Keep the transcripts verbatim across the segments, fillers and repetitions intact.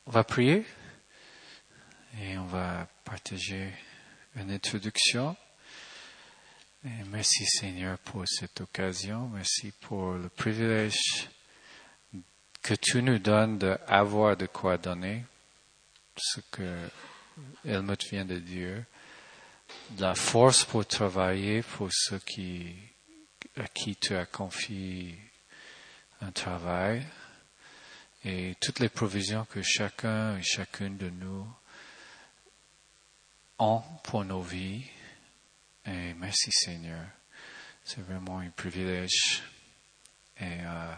On va prier et on va partager une introduction. Et merci Seigneur pour cette occasion. Merci pour le privilège que tu nous donnes d'avoir de quoi donner, ce que Helmut vient de dire, de la force pour travailler pour ceux qui, à qui tu as confié un travail, et toutes les provisions que chacun et chacune de nous ont pour nos vies. Et merci Seigneur, c'est vraiment un privilège. Et euh,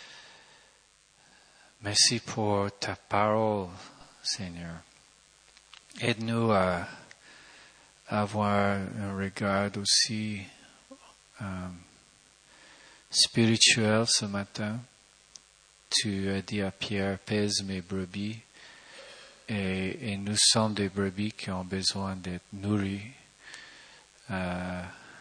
merci pour ta parole, Seigneur. Aide-nous à avoir un regard aussi euh, spirituel ce matin. Tu as dit à Pierre, pèse mes brebis, et, et nous sommes des brebis qui ont besoin d'être nourris euh,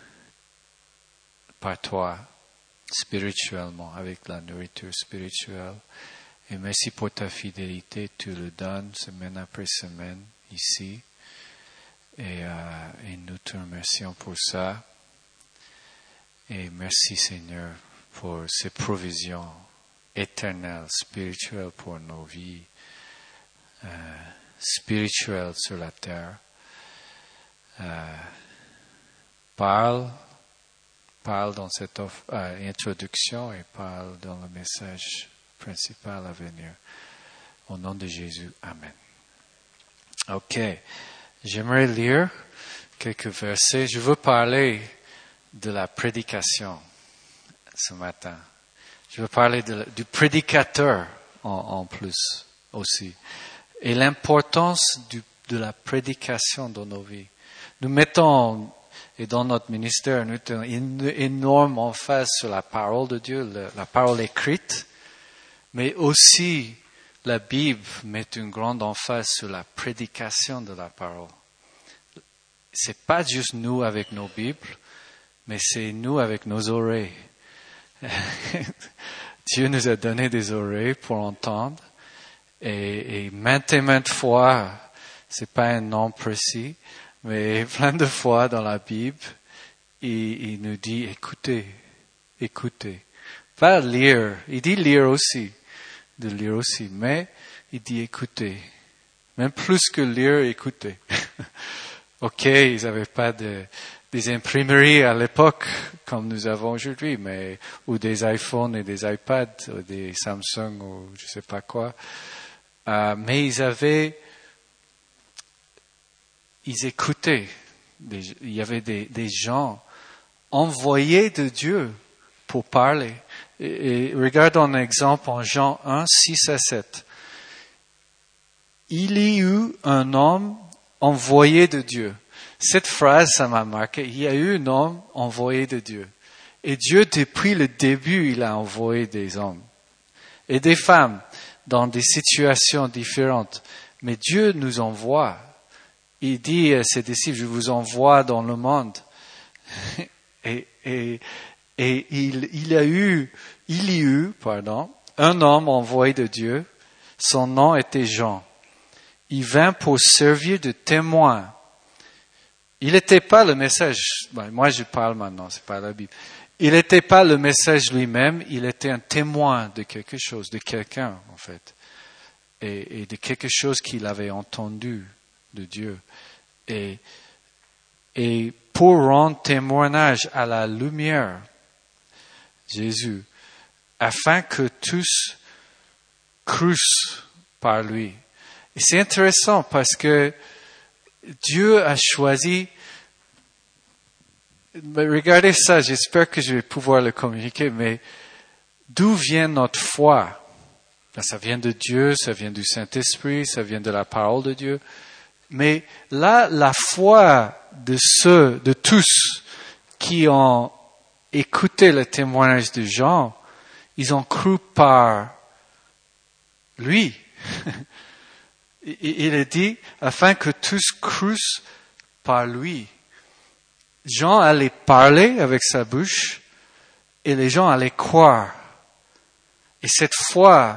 par toi, spirituellement, avec la nourriture spirituelle. Et merci pour ta fidélité, tu le donnes semaine après semaine ici. Et, euh, et nous te remercions pour ça. Et merci Seigneur pour ces provisions éternelles, spirituelles pour nos vies, euh, spirituelles sur la terre. Euh, parle, parle dans cette offre, euh, introduction et parle dans le message principal à venir. Au nom de Jésus, Amen. Ok, j'aimerais lire quelques versets. Je veux parler de la prédication ce matin. Je veux parler de, du prédicateur en, en plus aussi. Et l'importance du, de la prédication dans nos vies. Nous mettons, et dans notre ministère, nous mettons une énorme emphase sur la parole de Dieu, la, la parole écrite, mais aussi la Bible met une grande emphase sur la prédication de la parole. C'est pas juste nous avec nos Bibles, mais c'est nous avec nos oreilles. Dieu nous a donné des oreilles pour entendre, et, et maintes et maintes fois, c'est pas un nom précis, mais plein de fois dans la Bible, il, il nous dit écoutez, écoutez. Pas lire, il dit lire aussi, de lire aussi, mais il dit écoutez. Même plus que lire, écoutez. Ok, ils n'avaient pas de, des imprimeries à l'époque comme nous avons aujourd'hui, mais ou des iPhones et des iPads, ou des Samsung ou je sais pas quoi. Euh, mais ils avaient, ils écoutaient. Des, il y avait des, des gens envoyés de Dieu pour parler. Et, et regardons un exemple en Jean un, six à sept. Il y eut un homme envoyé de Dieu. Cette phrase, ça m'a marqué. Il y a eu un homme envoyé de Dieu. Et Dieu, depuis le début, il a envoyé des hommes et des femmes dans des situations différentes. Mais Dieu nous envoie. Il dit à ses disciples, je vous envoie dans le monde. et, et, et il, il a eu, il y eut, pardon, un homme envoyé de Dieu. Son nom était Jean. Il vint pour servir de témoin. Il n'était pas le message, ben, moi je parle maintenant, c'est pas la Bible. Il n'était pas le message lui-même, il était un témoin de quelque chose, de quelqu'un en fait. Et, et de quelque chose qu'il avait entendu de Dieu. Et, et pour rendre témoignage à la lumière, Jésus, afin que tous crussent par lui. Et c'est intéressant parce que Dieu a choisi, mais regardez ça, j'espère que je vais pouvoir le communiquer, mais d'où vient notre foi? Ça vient de Dieu, ça vient du Saint-Esprit, ça vient de la parole de Dieu. Mais là, la foi de ceux, de tous qui ont écouté le témoignage de Jean, ils ont cru par lui. Il est dit, afin que tous crussent par lui. Jean allait parler avec sa bouche et les gens allaient croire. Et cette foi,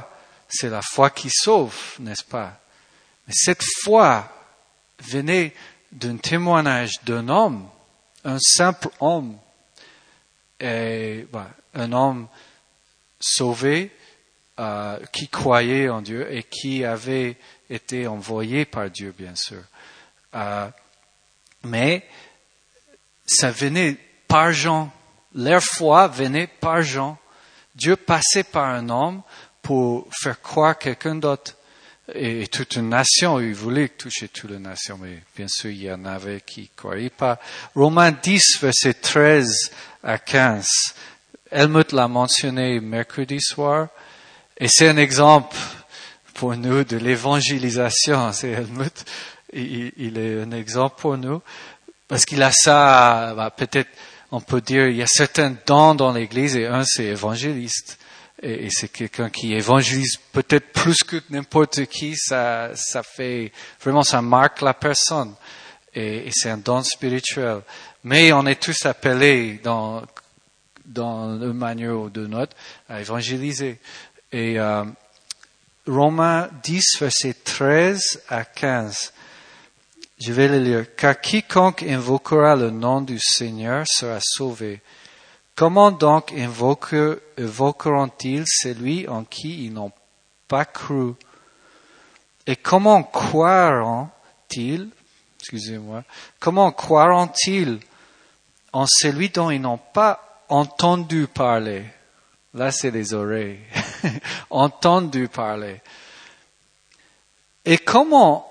c'est la foi qui sauve, n'est-ce pas? Mais cette foi venait d'un témoignage d'un homme, un simple homme, et, bah, un homme sauvé, euh, qui croyait en Dieu et qui avait été envoyé par Dieu, bien sûr. Euh, mais ça venait par Jean. Leur foi venait par Jean. Dieu passait par un homme pour faire croire quelqu'un d'autre. Et, et toute une nation, il voulait toucher toute la nation, mais bien sûr, il y en avait qui ne croyaient pas. Romains dix, versets treize à quinze. Helmut l'a mentionné mercredi soir. Et c'est un exemple pour nous de l'évangélisation. C'est Helmut. Il, il est un exemple pour nous. Parce qu'il a ça, bah, peut-être, on peut dire, il y a certains dons dans l'Église et un, c'est évangéliste. Et, et c'est quelqu'un qui évangélise peut-être plus que n'importe qui. Ça, ça fait, vraiment, ça marque la personne. Et, et c'est un don spirituel. Mais on est tous appelés dans, dans une manière ou d'une autre à évangéliser. Et, euh, Romains dix, versets treize à quinze. Je vais le lire. Car quiconque invoquera le nom du Seigneur sera sauvé. Comment donc invoqueront-ils celui en qui ils n'ont pas cru? Et comment croiront-ils, excusez-moi, comment croiront-ils en celui dont ils n'ont pas entendu parler? Là, c'est les oreilles. Entendu parler. Et comment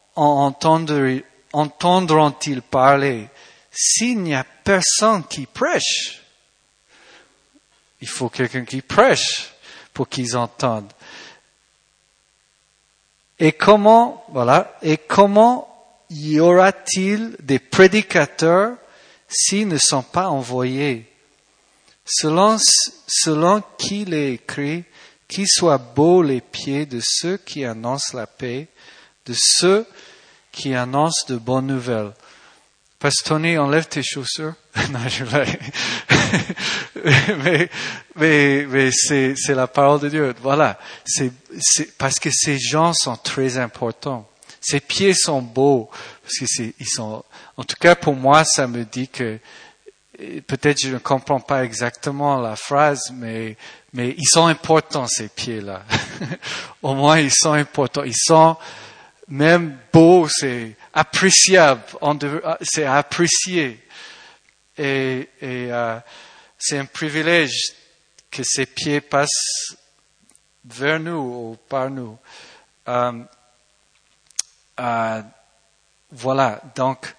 entendront-ils parler s'il n'y a personne qui prêche? Il faut quelqu'un qui prêche pour qu'ils entendent. Et comment, voilà, et comment y aura-t-il des prédicateurs s'ils ne sont pas envoyés? Selon, selon qu'il est écrit, qu'ils soient beaux les pieds de ceux qui annoncent la paix, de ceux qui annoncent de bonnes nouvelles. Pasteur Tony, enlève tes chaussures. Non, je vais. mais, mais, mais c'est, c'est la parole de Dieu. Voilà. C'est, c'est, parce que ces gens sont très importants. Ces pieds sont beaux. Parce que c'est, ils sont, en tout cas, pour moi, ça me dit que, peut-être je ne comprends pas exactement la phrase, mais, mais ils sont importants, ces pieds-là. Au moins, ils sont importants. Ils sont même beaux, c'est appréciable, on devait, c'est apprécié. Et, et euh, c'est un privilège que ces pieds passent vers nous ou par nous. Euh, euh, voilà, donc,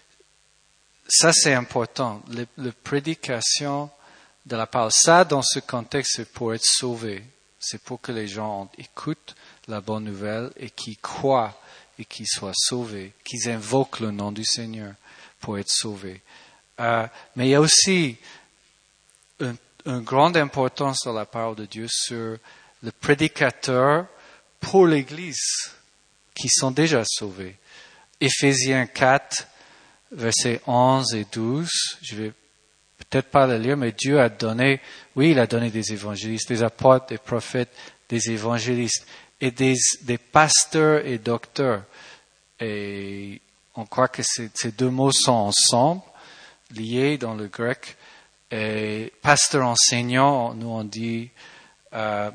ça c'est important. La prédication de la parole, ça dans ce contexte, c'est pour être sauvé. C'est pour que les gens écoutent la bonne nouvelle et qu'ils croient et qu'ils soient sauvés, qu'ils invoquent le nom du Seigneur pour être sauvés. Euh, mais il y a aussi une, une grande importance dans la parole de Dieu sur le prédicateur pour l'Église qui sont déjà sauvés. Éphésiens quatre, versets onze et douze, je vais peut-être pas le lire, mais Dieu a donné, oui, il a donné des évangélistes, des apôtres, des prophètes, des évangélistes et des, des pasteurs et docteurs. Et on croit que ces, ces deux mots sont ensemble, liés dans le grec. Et pasteur enseignant, nous on dit, euh,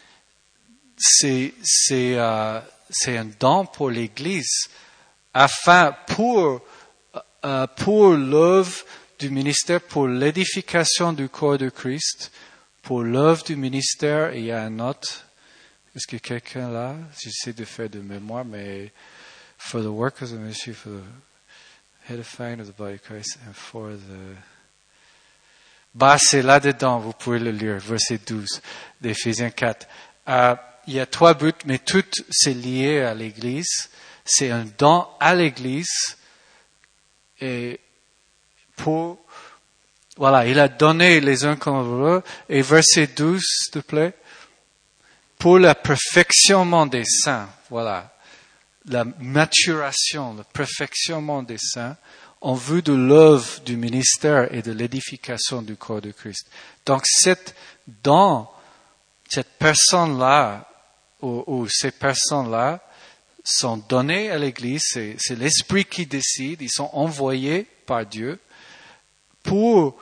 c'est, c'est, euh, c'est un don pour l'Église, afin, pour, euh, pour l'œuvre du ministère, pour l'édification du corps de Christ, pour l'œuvre du ministère. Et il y a un autre. Est-ce que quelqu'un là, j'essaie de faire de mémoire, mais for the work of the ministry, for the edifying of the body of Christ, and for the... Bah, c'est là-dedans, vous pouvez le lire, verset douze d'Éphésiens quatre. Euh, il y a trois buts, mais tout c'est lié à l'Église. C'est un don à l'Église. Et pour... Voilà, il a donné les uns comme l'autre. Et verset douze, s'il te plaît. Pour le perfectionnement des saints, voilà, la maturation, le perfectionnement des saints, en vue de l'œuvre du ministère et de l'édification du corps de Christ. Donc, cette don, cette personne-là, où, où ces personnes-là sont données à l'Église, c'est, c'est l'Esprit qui décide, ils sont envoyés par Dieu pour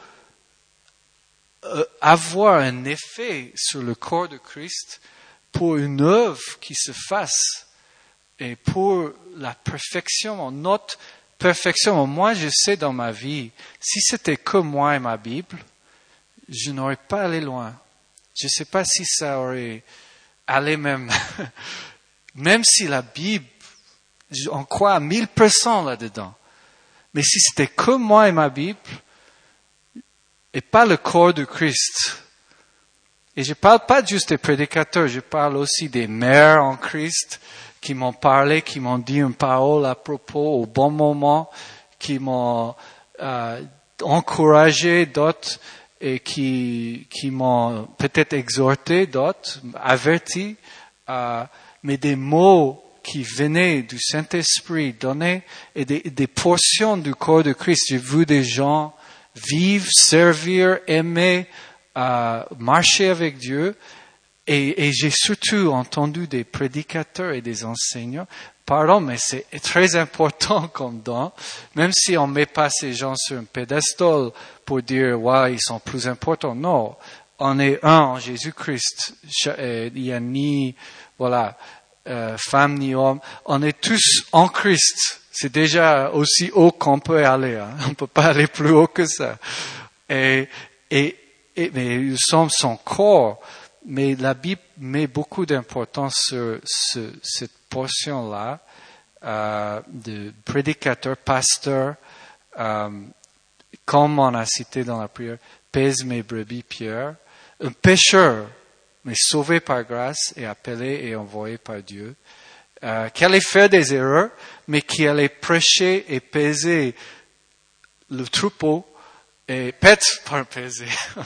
euh, avoir un effet sur le corps de Christ, pour une œuvre qui se fasse et pour la perfection, notre perfection. Moi, je sais dans ma vie, si c'était que moi et ma Bible, je n'aurais pas allé loin. Je ne sais pas si ça aurait allé même. Même si la Bible, on croit à mille pour cent là-dedans. Mais si c'était que moi et ma Bible, et pas le corps de Christ. Et je ne parle pas juste des prédicateurs, je parle aussi des mères en Christ qui m'ont parlé, qui m'ont dit une parole à propos au bon moment, qui m'ont euh, encouragé, d'autres, et qui, qui m'ont peut-être exhorté, d'autres, averti, euh, mais des mots qui venaient du Saint-Esprit donnés et des, des portions du corps de Christ. J'ai vu des gens vivre, servir, aimer, euh, marcher avec Dieu. Et, et j'ai surtout entendu des prédicateurs et des enseignants. Pardon, mais c'est très important comme don. Même si on ne met pas ces gens sur un pédestal pour dire, ouais, ils sont plus importants. Non, on est un en Jésus-Christ. Il n'y a ni, voilà, euh, femme ni homme. On est tous en Christ. C'est déjà aussi haut qu'on peut aller. Hein. On ne peut pas aller plus haut que ça. Et, et, et mais nous sommes son corps. Mais la Bible met beaucoup d'importance sur ce, cette portion-là euh, de prédicateur, pasteur, euh, comme on a cité dans la prière, pèse mes brebis, Pierre, un pécheur, mais sauvé par grâce et appelé et envoyé par Dieu, euh, qui allait faire des erreurs, mais qui allait prêcher et peser le troupeau. Et pète par peser.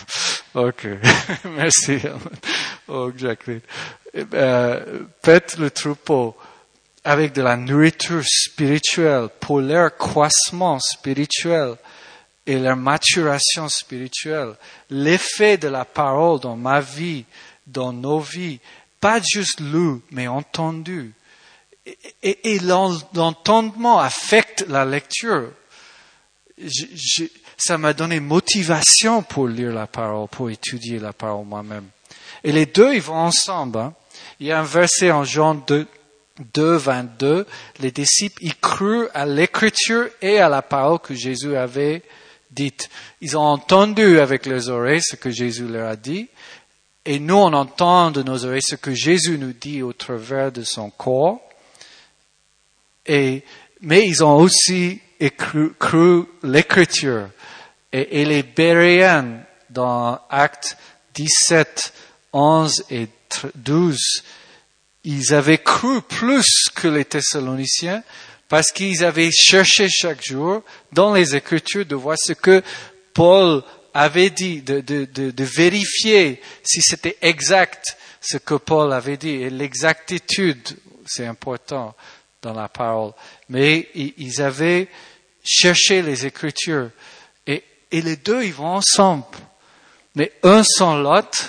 Ok, merci. Oh, Jacqueline. Euh, pète le troupeau avec de la nourriture spirituelle pour leur croissement spirituel et leur maturation spirituelle. L'effet de la parole dans ma vie, dans nos vies, pas juste lu, mais entendu. Et, et, et l'entendement affecte la lecture. Je, je, ça m'a donné motivation pour lire la parole, pour étudier la parole moi-même. Et les deux, ils vont ensemble. Hein. Il y a un verset en Jean deux, vingt-deux. Les disciples, ils crurent à l'écriture et à la parole que Jésus avait dite. Ils ont entendu avec leurs oreilles ce que Jésus leur a dit. Et nous, on entend de nos oreilles ce que Jésus nous dit au travers de son corps. Et, mais ils ont aussi écru, cru l'écriture. Et, et les Béréens, dans Actes dix-sept, onze et douze, ils avaient cru plus que les Thessaloniciens parce qu'ils avaient cherché chaque jour dans les Écritures de voir ce que Paul avait dit, de, de, de, de vérifier si c'était exact ce que Paul avait dit. Et l'exactitude, c'est important dans la parole. Mais ils avaient cherché les Écritures. Et, et les deux, ils vont ensemble. Mais un sans l'autre,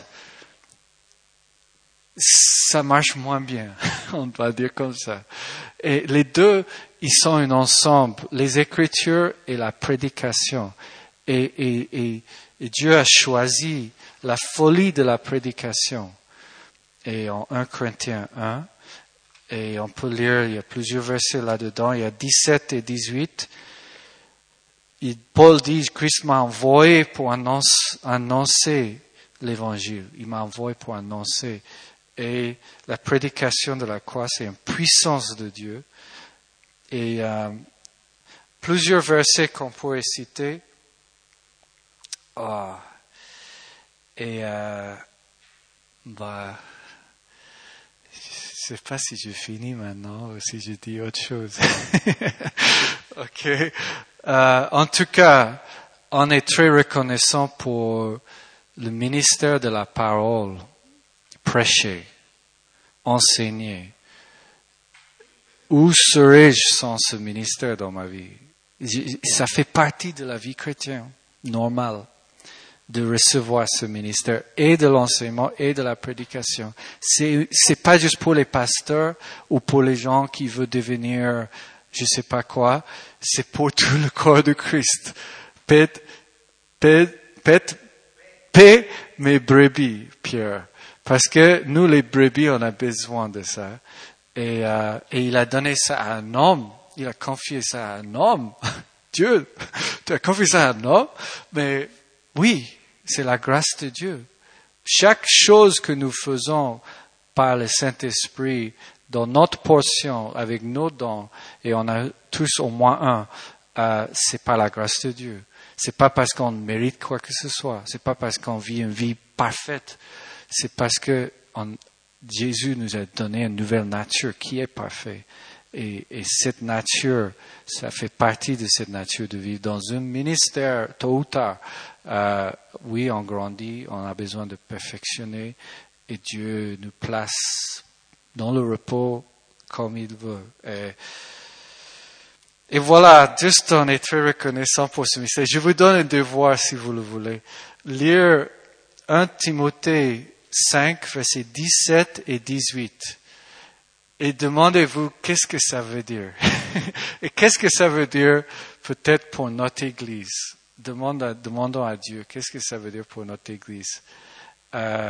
ça marche moins bien. On va dire comme ça. Et les deux, ils sont un ensemble. Les Écritures et la prédication. Et, et, et, et Dieu a choisi la folie de la prédication. Et en un Corinthiens un, et on peut lire, il y a plusieurs versets là-dedans, il y a dix-sept et dix-huit. Et Paul dit, Christ m'a envoyé pour annoncer, annoncer l'évangile. Il m'a envoyé pour annoncer. Et la prédication de la croix, c'est une puissance de Dieu. Et euh, plusieurs versets qu'on pourrait citer. Oh. Et euh, bah, je sais pas si je finis maintenant ou si je dis autre chose. Ok. Euh, en tout cas, on est très reconnaissant pour le ministère de la parole, prêcher, enseigner. Où serais-je sans ce ministère dans ma vie? Ça fait partie de la vie chrétienne, normale. de recevoir ce ministère et de l'enseignement et de la prédication. C'est, c'est pas juste pour les pasteurs ou pour les gens qui veulent devenir je sais pas quoi, c'est pour tout le corps de Christ. Paix, paix, paix, paix mes brebis, Pierre. Parce que nous, les brebis, on a besoin de ça. Et, euh, et il a donné ça à un homme. Il a confié ça à un homme. Dieu, tu as confié ça à un homme. Mais oui, c'est la grâce de Dieu. Chaque chose que nous faisons par le Saint-Esprit, dans notre portion, avec nos dons, et on a tous au moins un, euh, c'est par la grâce de Dieu. C'est pas parce qu'on mérite quoi que ce soit. C'est pas parce qu'on vit une vie parfaite. C'est parce que on, Jésus nous a donné une nouvelle nature qui est parfaite. Et, et cette nature, ça fait partie de cette nature de vivre dans un ministère tôt ou tard. Euh, oui, on grandit, on a besoin de perfectionner et Dieu nous place dans le repos comme il veut. Et, et voilà, juste on est très reconnaissant pour ce ministère. Je vous donne un devoir si vous le voulez. Lire un Timothée cinq, versets dix-sept et dix-huit. Et demandez-vous qu'est-ce que ça veut dire. Et qu'est-ce que ça veut dire peut-être pour notre Église. Demande à, demandons à Dieu qu'est-ce que ça veut dire pour notre Église. Euh,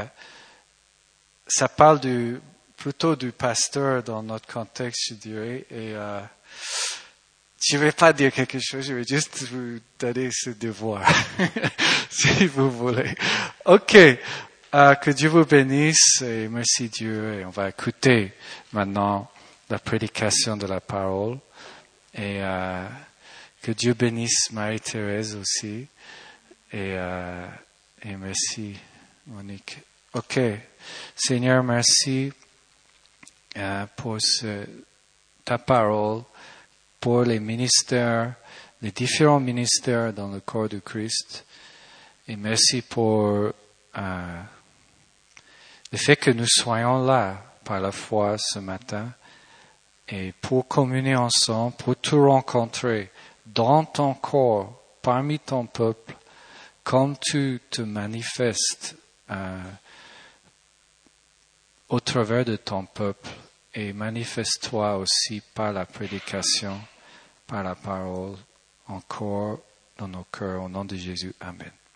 ça parle du, plutôt du pasteur dans notre contexte, je dirais. Et euh, je ne vais pas dire quelque chose, je vais juste vous donner ce devoir, si vous voulez. Ok. Euh, que Dieu vous bénisse et merci Dieu. Et on va écouter maintenant la prédication de la parole. Et euh, que Dieu bénisse Marie-Thérèse aussi. Et, euh, et merci Monique. Ok. Seigneur, merci euh, pour ce, ta parole, pour les ministères, les différents ministères dans le corps de Christ. Et merci pour euh, le fait que nous soyons là par la foi ce matin et pour communier ensemble, pour te rencontrer dans ton corps, parmi ton peuple, comme tu te manifestes euh, au travers de ton peuple et manifeste-toi aussi par la prédication, par la parole, encore dans nos cœurs, au nom de Jésus. Amen.